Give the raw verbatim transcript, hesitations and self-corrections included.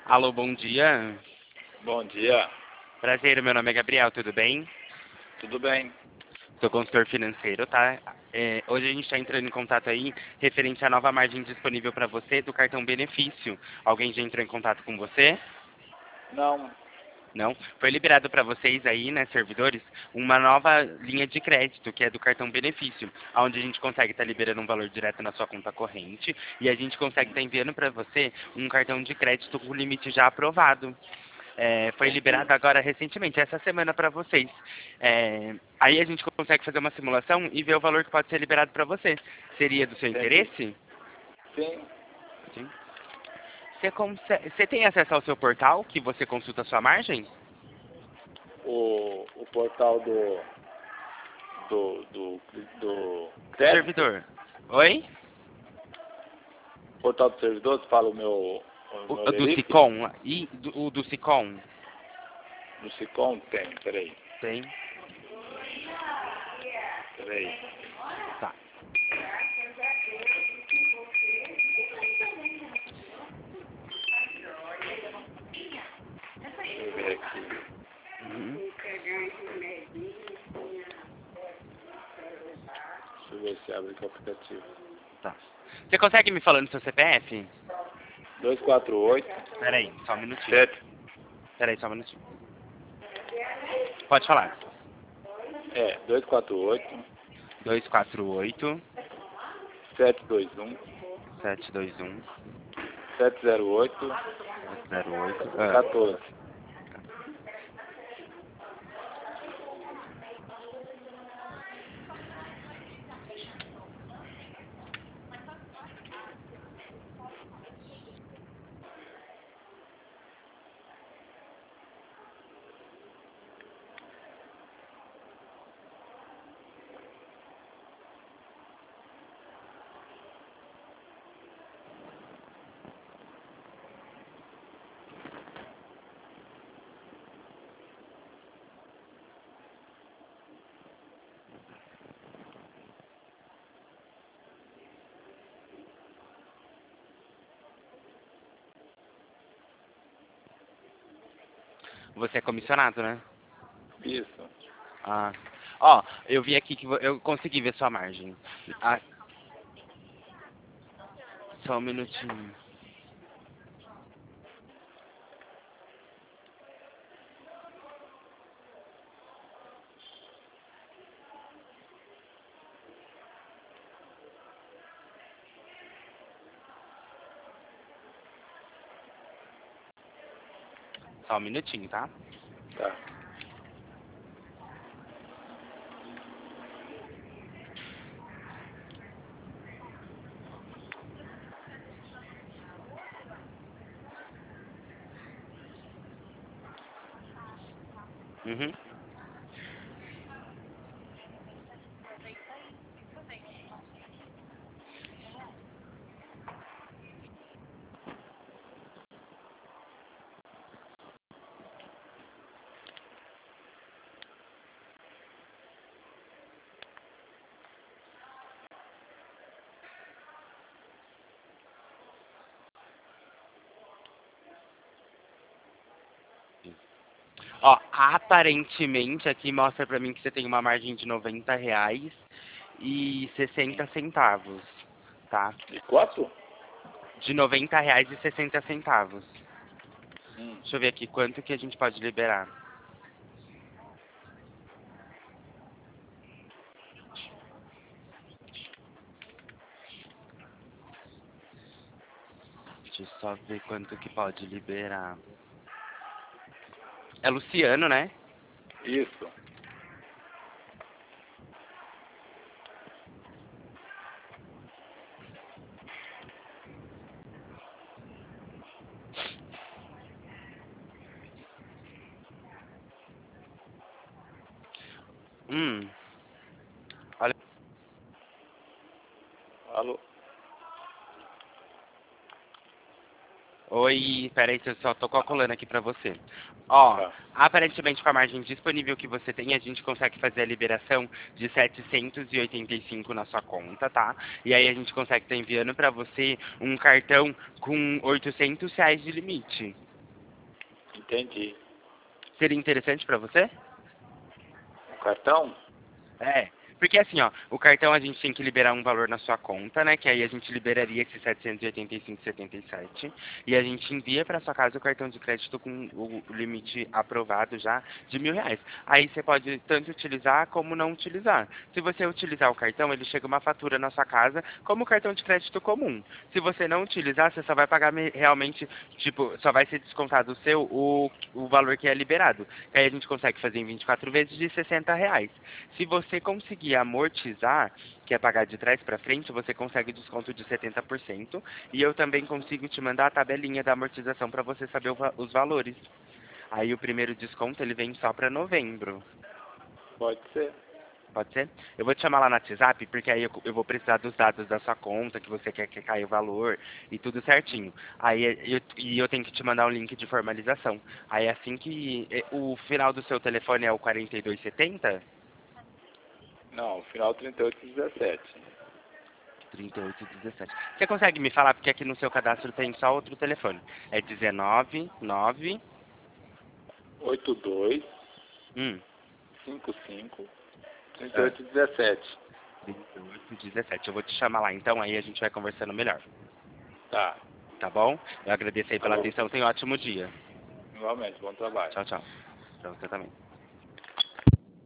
Alô, bom dia. Bom dia, Prazer, meu nome é Gabriel, tudo bem? tudo bem? Sou consultor financeiro, tá? É, hoje a gente está entrando em contato aí referente à nova margem disponível para você do cartão benefício. Alguém já entrou em contato com você? Não, Não? Foi liberado para vocês aí, né, servidores, uma nova linha de crédito, que é do cartão benefício, onde a gente consegue estar liberando um valor direto na sua conta corrente e a gente consegue estar enviando para você um cartão de crédito com limite já aprovado. É, foi liberado agora recentemente, essa semana para vocês. É, aí a gente consegue fazer uma simulação e ver o valor que pode ser liberado para você. Seria do seu entendi. interesse? Sim, Sim. Você, consegue, você tem acesso ao seu portal, que você consulta a sua margem? o, o portal do, do, do, do crédito, Servidor. Oi? portal do servidor, você fala o meu, o O, meu o do Lerife, Sicom? E do, o do Sicom? no Sicom tem, peraí, Tem. peraí. Tá. Deixa eu ver aqui. Uhum. Deixa eu ver se abre aqui o aplicativo. Tá. Você consegue me falando seu C P F? dois quatro oito, Peraí, só um minutinho. sete, Peraí, só um minutinho. Pode falar. é, dois quatro oito, dois quatro oito, sete dois um, sete dois um, sete zero oito, zero oito. Ah. quatorze. Você é comissionado, né? Isso. Ah. Ó, eu vi aqui que vo- eu consegui ver sua margem. Ah, só um minutinho. Só um minutinho, tá? Tá. Uhum. Ó, aparentemente aqui mostra pra mim que você tem uma margem de noventa reais e sessenta centavos, tá? E quatro? De noventa reais e sessenta centavos. Hum. Deixa eu ver aqui quanto que a gente pode liberar. Deixa eu só ver quanto que pode liberar. É Luciano, né? Isso. Hum. Olha. Alô? Oi, peraí, eu só tô calculando aqui pra você. Ó, Tá. aparentemente com a margem disponível que você tem, a gente consegue fazer a liberação de setecentos e oitenta e cinco na sua conta, tá? E aí a gente consegue estar enviando pra você um cartão com oitocentos reais de limite. Entendi. Seria interessante para você? O cartão? É, porque assim, ó, o cartão a gente tem que liberar um valor na sua conta, né? Que aí a gente liberaria esses setecentos e oitenta e cinco e setenta e sete e a gente envia para sua casa o cartão de crédito com o limite aprovado já de mil reais. Aí você pode tanto utilizar como não utilizar. Se você utilizar o cartão, ele chega uma fatura na sua casa como cartão de crédito comum. Se você não utilizar, você só vai pagar me- realmente, tipo, só vai ser descontado o seu o, o valor que é liberado. Que aí a gente consegue fazer em vinte e quatro vezes de sessenta reais. Se você conseguir amortizar, que é pagar de trás para frente, você consegue desconto de setenta por cento. E eu também consigo te mandar a tabelinha da amortização para você saber o va- os valores. Aí o primeiro desconto ele vem só para novembro. Pode ser. Pode ser? Eu vou te chamar lá no WhatsApp, porque aí eu, eu vou precisar dos dados da sua conta, que você quer que caia o valor e tudo certinho. Aí eu, e eu tenho que te mandar um link de formalização. Aí assim que eh, o final do seu telefone é o quarenta e dois setenta? Não, final trinta e oito dezessete. trinta e oito dezessete. Você consegue me falar, porque aqui no seu cadastro tem só outro telefone. É dezenove, nove, oito dois hum, cinco cinco trinta e ah, oito dezessete. trinta e oito dezessete. Eu vou te chamar lá, então aí a gente vai conversando melhor. Tá. Tá bom? Eu agradeço aí Tá pela bom. atenção. Tenha um ótimo dia. Igualmente, bom trabalho. Tchau, tchau. Pra você também.